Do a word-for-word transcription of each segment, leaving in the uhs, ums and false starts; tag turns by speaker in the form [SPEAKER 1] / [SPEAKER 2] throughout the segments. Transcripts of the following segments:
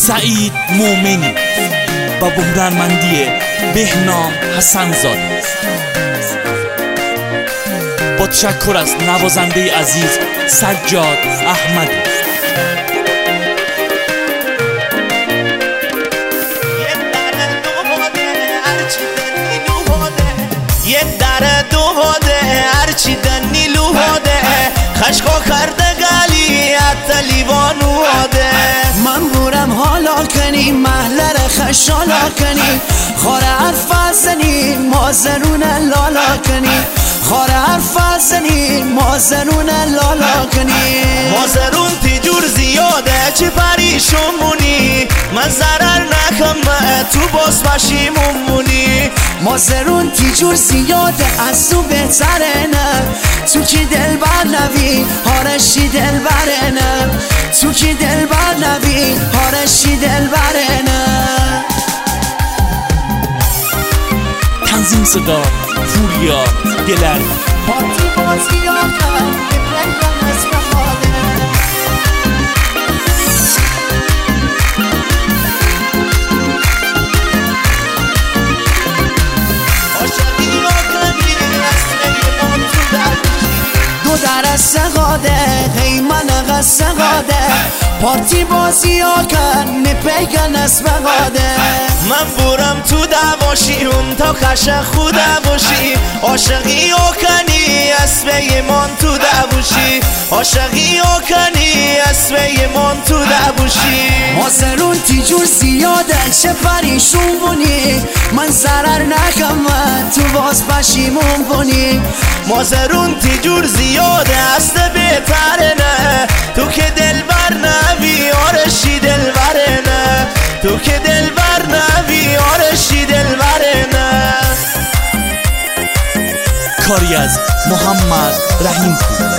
[SPEAKER 1] سعید مومنی با هنرمندی بهنام حسن‌زاده. با تشکر از نوازنده عزیز سجاد احمدی.
[SPEAKER 2] یه در دوهاده هرچی دنی لوهاده خشقا کرده گلی حتی لیوانو هاده.
[SPEAKER 3] من بورم حالا کنی محلر خشالا کنی خار حرف زنی مازنون لالا کنی خار حرف زنی مازنون لالا کنی.
[SPEAKER 2] مازرون تیجور زیاده چه پریشون مونی من ضرر نکم تو باز پشیمون مونی.
[SPEAKER 3] مازرون تیجور زیاده از تو بهتره نه تو کی دل بر نوی هارشی دل بره نه تو کی دل بر نوی هارشی دل بره نه.
[SPEAKER 1] تنظیم صدا پوریا دلر.
[SPEAKER 3] پارتی بازی آکن بپرگم از بخاده. دو در سقاده قیمن غسقاده پارتی بازی آکن نپیگن از بقاده.
[SPEAKER 2] من بورم تو دواشی اون تا خش خوده باشی عاشقی آکنی اسبه من تو دواشی عاشقی آکنی اسبه من تو دواشی.
[SPEAKER 3] مازرون تیجور زیاده چه پریشون بونی من ضرر نکم تو باز پشیمون بونی.
[SPEAKER 2] مازرون تیجور زیاده است بهتره نه تو که دل بر نوی آرشی دل بره نه تو که دل بر نوی آرشی دل بره نه.
[SPEAKER 1] کاری از محمد رحیم پور.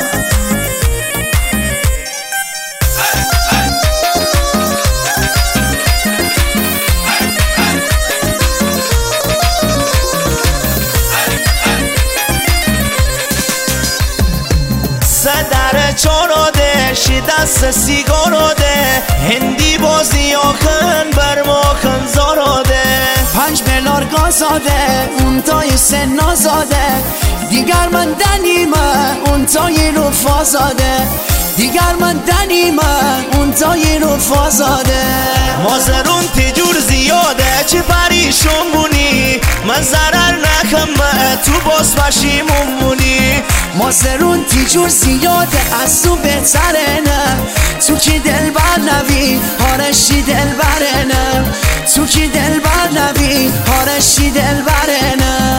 [SPEAKER 2] صدر چاناده شی دست سیگاراده هندی بازی آکن بر ما کن زاراده.
[SPEAKER 3] پنج بلار گازاده اون تای سن نازاده دیگر من دنیمه اون تای رو فازاده دیگر من دنیمه اون تای رو فازاده.
[SPEAKER 2] مازرون تیجور زیاده چه پریشون مونی من ضرر نکم تو باز پشیمون مونی.
[SPEAKER 3] مازرون تیجور زیاده از تو بهتره نه تو کی دل بر نوی هارشی دل بره نه تو کی دل بر نوی هارشی دل بره نه.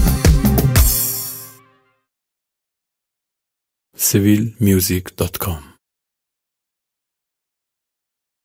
[SPEAKER 4] civilmusic dot com